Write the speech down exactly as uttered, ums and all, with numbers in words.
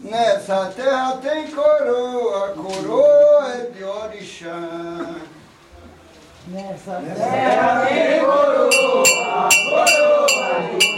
Nessa terra tem coroa, coroa é de orixá. Nessa terra tem coroa, coroa de